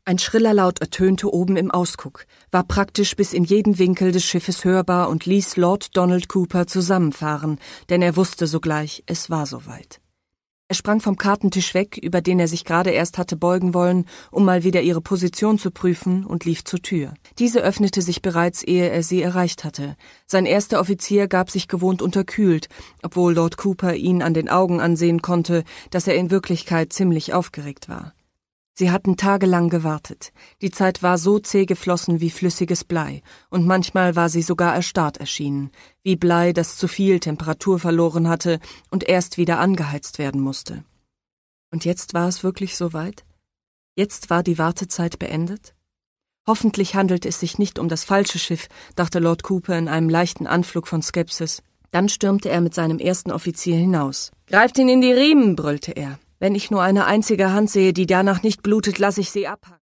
Ein schriller Laut ertönte oben im Ausguck, war praktisch bis in jeden Winkel des Schiffes hörbar und ließ Lord Donald Cooper zusammenfahren, denn er wusste sogleich, es war soweit. Er sprang vom Kartentisch weg, über den er sich gerade erst hatte beugen wollen, um mal wieder ihre Position zu prüfen, und lief zur Tür. Diese öffnete sich bereits, ehe er sie erreicht hatte. Sein erster Offizier gab sich gewohnt unterkühlt, obwohl Lord Cooper ihn an den Augen ansehen konnte, dass er in Wirklichkeit ziemlich aufgeregt war. Sie hatten tagelang gewartet. Die Zeit war so zäh geflossen wie flüssiges Blei, und manchmal war sie sogar erstarrt erschienen, wie Blei, das zu viel Temperatur verloren hatte und erst wieder angeheizt werden musste. Und jetzt war es wirklich soweit? Jetzt war die Wartezeit beendet? Hoffentlich handelt es sich nicht um das falsche Schiff, dachte Lord Cooper in einem leichten Anflug von Skepsis. Dann stürmte er mit seinem ersten Offizier hinaus. »Greift ihn in die Riemen«, brüllte er. »Wenn ich nur eine einzige Hand sehe, die danach nicht blutet, lasse ich sie abhacken.«